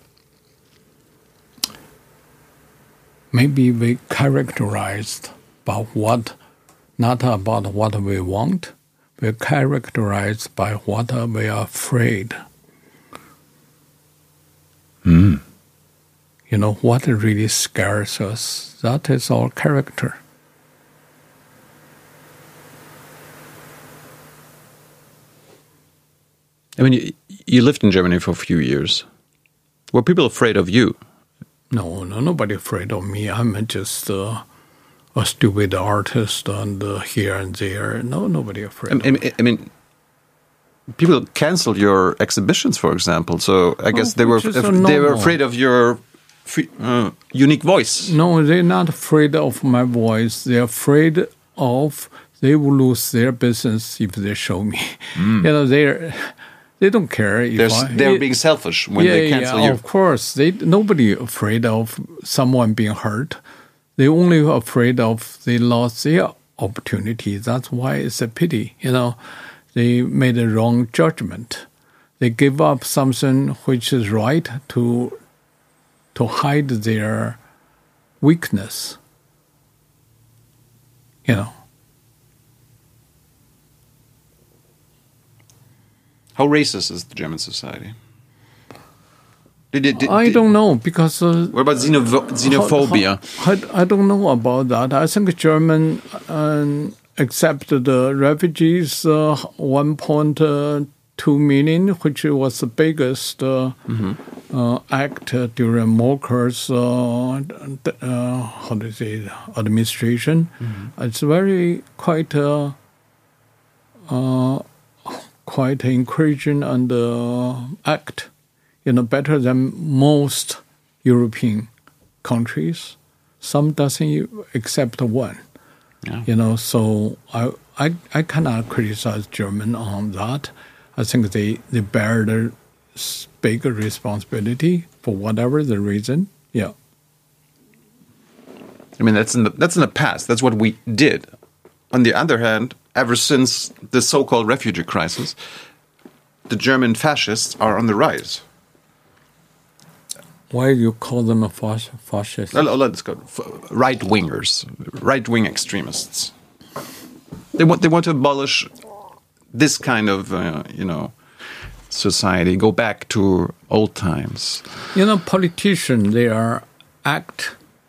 maybe we characterized by what, not about what we want. We're characterized by what we are afraid. Mm. You know, what really scares us, that is our character. I mean, you, you lived in Germany for a few years. Were people afraid of you? No, no, nobody afraid of me. I'm just uh, a stupid artist and uh, here and there. No, nobody afraid I, of I, me. I mean, people canceled your exhibitions, for example. So I guess Oh, they were which is af- so they were normal. afraid of your free, uh, unique voice. No, they're not afraid of my voice. They're afraid of they will lose their business if they show me. Mm. You know, they're they don't care if They're, I, they're it, being selfish when yeah, they cancel yeah, you. Of course, they nobody afraid of someone being hurt. They're only afraid of they lost their opportunity. That's why it's a pity. You know, they made a wrong judgment. They give up something which is right to to hide their weakness. You know. How racist is the German society? Did, did, did, I don't know because. Uh, what about xenopho- xenophobia? I, I don't know about that. I think German uh, accepted the refugees uh, one point two million, which was the biggest uh, mm-hmm. uh, act during Merkel's uh, uh, how do you say administration. Mm-hmm. It's very quite uh, uh, quite encouraging and uh, act. You know, better than most European countries. Some doesn't accept one. Yeah. You know, so I, I I cannot criticize German on that. I think they, they bear the bigger responsibility for whatever the reason. Yeah. I mean, that's in the, that's in the past. That's what we did. On the other hand, ever since the so-called refugee crisis, the German fascists are on the rise. Why do you call them a fasc- fascist? Oh, let's go. Right-wingers, right-wing extremists. They want they want to abolish this kind of uh, you know society. Go back to old times. You know, politicians they are act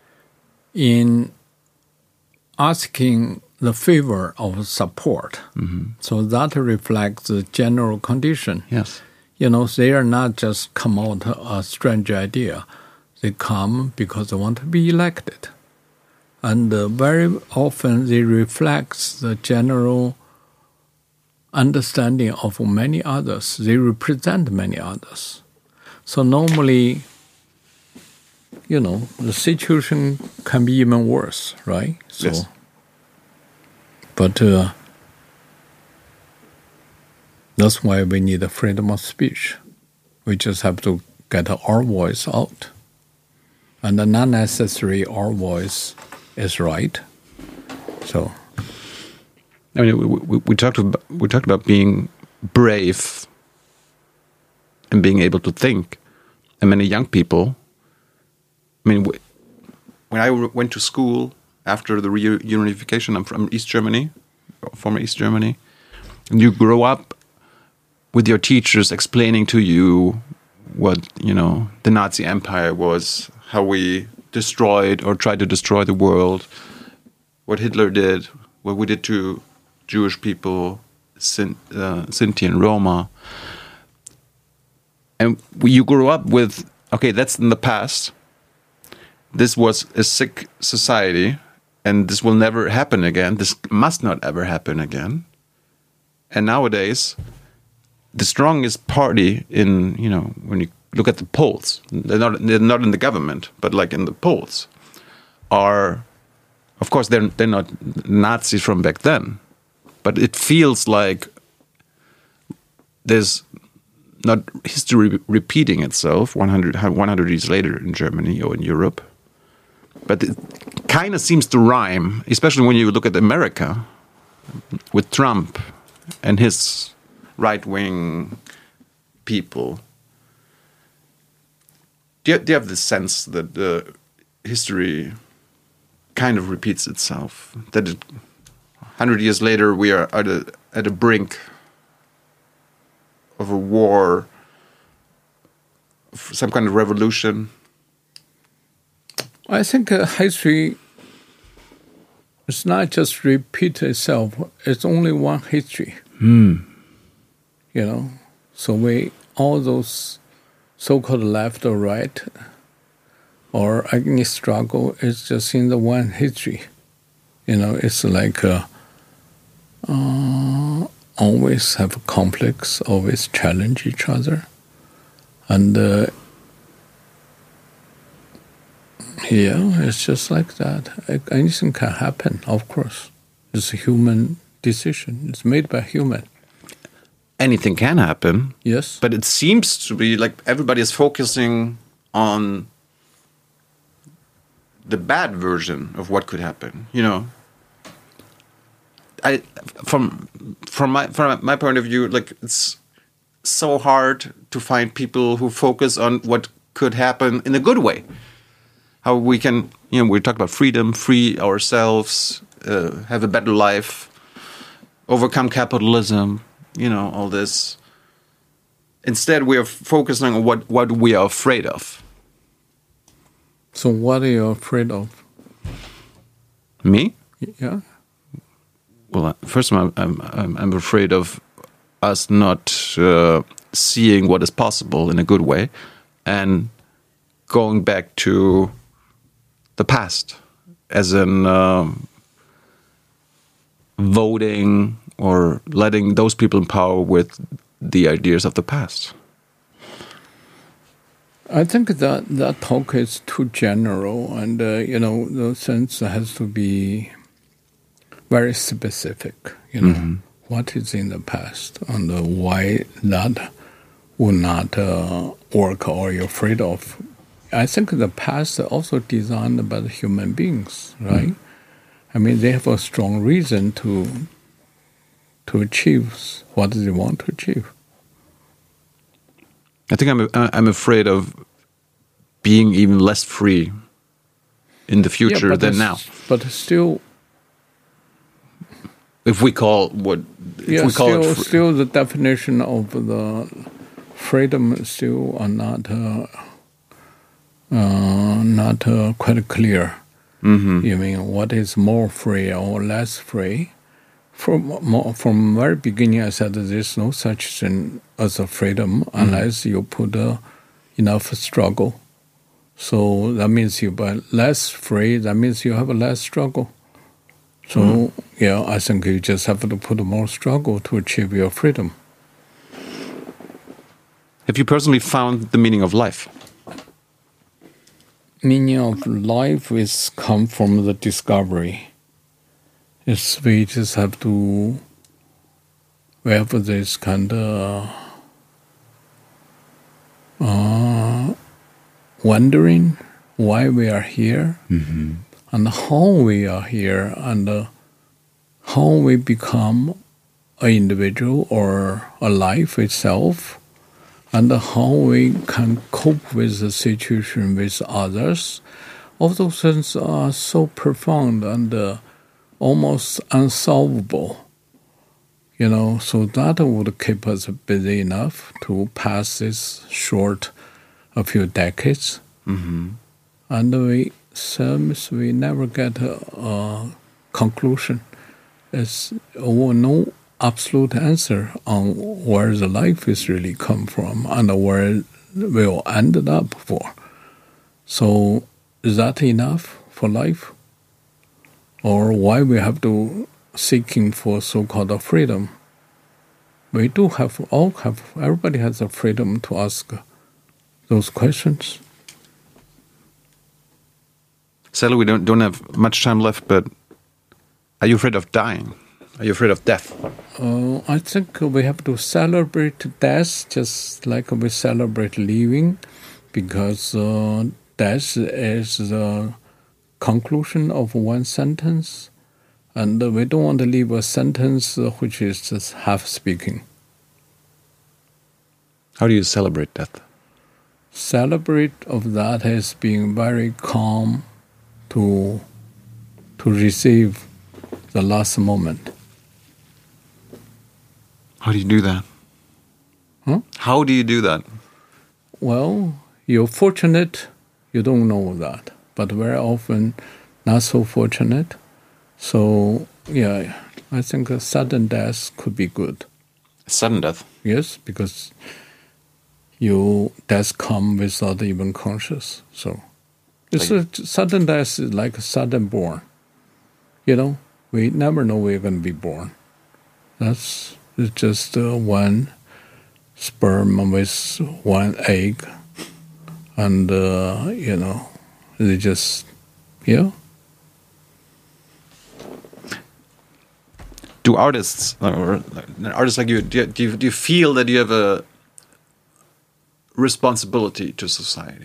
in asking the favor of support. Mm-hmm. So that reflects the general condition. Yes. You know, they are not just come out a strange idea. They come because they want to be elected. And uh, very often they reflect the general understanding of many others. They represent many others. So normally, you know, the situation can be even worse, right? So, yes. But uh, that's why we need a freedom of speech. We just have to get our voice out. And not necessarily our voice is right. So, I mean, we, we, we talked about we talked about being brave and being able to think. And many young people. I mean, when I went to school after the reunification, I'm from East Germany, former East Germany, and you grow up with your teachers explaining to you what, you know, the Nazi Empire was, how we destroyed or tried to destroy the world, what Hitler did, what we did to Jewish people, Sin, uh, Sinti and Roma. And you grew up with, okay, that's in the past. This was a sick society, and this will never happen again. This must not ever happen again. And nowadays, the strongest party in, you know, when you look at the polls, they're not, they're not in the government, but like in the polls, are, of course, they're, they're not Nazis from back then, but it feels like there's not history repeating itself one hundred, one hundred years later in Germany or in Europe. But it kind of seems to rhyme, especially when you look at America with Trump and his right-wing people. Do you, do you have the sense that the history kind of repeats itself? That it, one hundred years later we are at a, at a brink of a war, some kind of revolution? I think uh, history is not just repeat itself. It's only one history. Mm. You know, so we all those so-called left or right or any struggle is just in the one history. You know, it's like uh, uh, always have conflicts, always challenge each other, and. Uh, Yeah, it's just like that. Anything can happen, of course. It's a human decision. It's made by human. Anything can happen. Yes. But it seems to be like everybody is focusing on the bad version of what could happen, you know. I from from my from my point of view, like it's so hard to find people who focus on what could happen in a good way. How we can, you know, we talk about freedom, free ourselves, uh, have a better life, overcome capitalism, you know, all this. Instead, we are focusing on what, what we are afraid of. So what are you afraid of? Me? Yeah. Well, first of all, I'm, I'm, I'm afraid of us not uh, seeing what is possible in a good way and going back to the past, as in um, voting or letting those people in power with the ideas of the past. I think that that talk is too general, and uh, you know, the sense has to be very specific. You know, mm-hmm. What is in the past and uh, why that will not uh, work, or you're afraid of. I think the past is also designed by the human beings, right? Mm. I mean, they have a strong reason to to achieve what they want to achieve. I think I'm I'm afraid of being even less free in the future yeah, than now. But still, if we call what if yeah, we call still, it fr- still the definition of the freedom still are not. Uh, Uh, not uh, quite clear. Mm-hmm. You mean what is more free or less free? From more, from very beginning, I said that there's no such thing as a freedom mm-hmm. unless you put uh, enough struggle. So that means you buy less free. That means you have a less struggle. So mm-hmm. yeah, I think you just have to put more struggle to achieve your freedom. Have you personally found the meaning of life? Meaning of life is come from the discovery. It's we just have to we have this kind of uh, wondering why we are here mm-hmm. and how we are here and uh, how we become an individual or a life itself. And how we can cope with the situation with others. All those things are so profound and uh, almost unsolvable. You know, so that would keep us busy enough to pass this short a few decades. Mm-hmm. And we seems we never get a, a conclusion. There's oh, no absolute answer on where the life is really come from and where we'll end up for. So is that enough for life? Or why we have to seeking for so-called freedom? We do have, all have, everybody has the freedom to ask those questions. Sadly, we don't, don't have much time left, but are you afraid of dying? Are you afraid of death? Uh, I think we have to celebrate death just like we celebrate living, because uh, death is the conclusion of one sentence, and we don't want to leave a sentence which is just half speaking. How do you celebrate death? Celebrate of that as being very calm to to receive the last moment. How do you do that? Huh? How do you do that? Well, you're fortunate, you don't know that. But very often, not so fortunate. So, yeah, I think a sudden death could be good. Sudden death? Yes, because you death come without even conscious. So, it's like, a sudden death is like a sudden born. You know, we never know we're going to be born. That's just uh, one sperm with one egg. And, uh, you know, they just, yeah. Do artists, or artists like you, do you, do you, do you feel that you have a responsibility to society?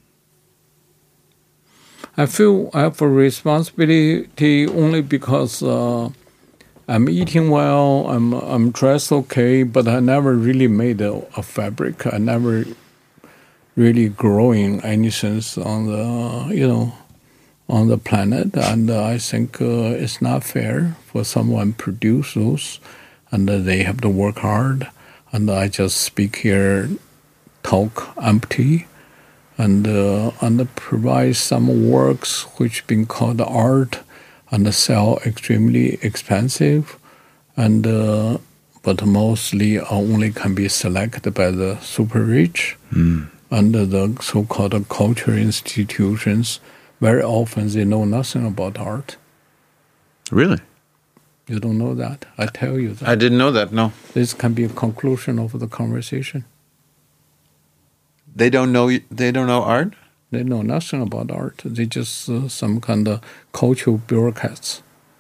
I feel I have a responsibility only because uh, I'm eating well, I'm I'm dressed okay, but I never really made a, a fabric. I never really growing anything on the, you know, on the planet. And uh, I think uh, it's not fair for someone to produce those, and uh, they have to work hard. And I just speak here, talk empty, and uh, and provide some works which been called art, and sell extremely expensive, and uh, but mostly only can be selected by the super rich. Mm. And the so-called culture institutions, very often they know nothing about art. Really? You don't know that? I tell you that. I didn't know that, no. This can be a conclusion of the conversation. They don't know They don't know art? They know nothing about art. They just uh, some kind of cultural bureaucrats.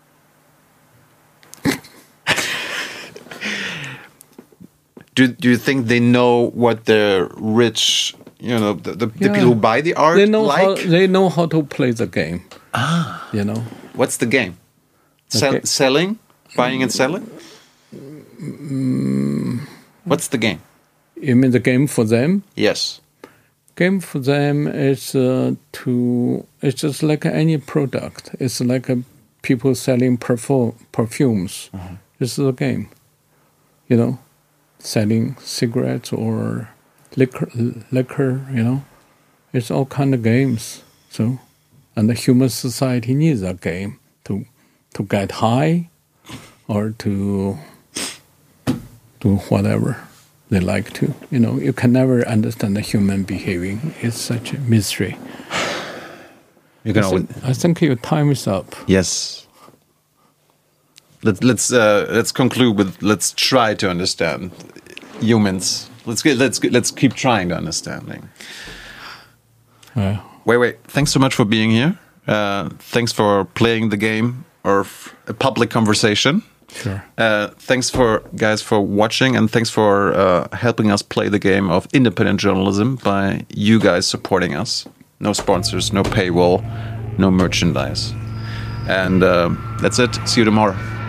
do Do you think they know what the rich, you know, the, the, yeah. the people who buy the art they know like? How, they know how to play the game. Ah. You know. What's the game? Sell, okay. Selling? Buying and selling? Mm. What's the game? You mean the game for them? Yes. Game for them is uh, to, it's just like any product. It's like a people selling perfum, perfumes. Uh-huh. This is a game. You know, selling cigarettes or liquor, liquor, you know. It's all kind of games. So And the human society needs a game to to get high or to do whatever they like to. You know, you can never understand the human behaving. It's such a mystery. You can I always, think, I think your time is up. yes. Let's let's uh, let's conclude with let's try to understand humans. Let's get let's get, let's keep trying to understanding. Uh, Wait, wait. Thanks so much for being here. Uh, thanks for playing the game of a public conversation. sure. Uh, thanks for guys for watching, and thanks for uh, helping us play the game of independent journalism by you guys supporting us. No sponsors, no paywall, no merchandise, and uh, that's it. See you tomorrow.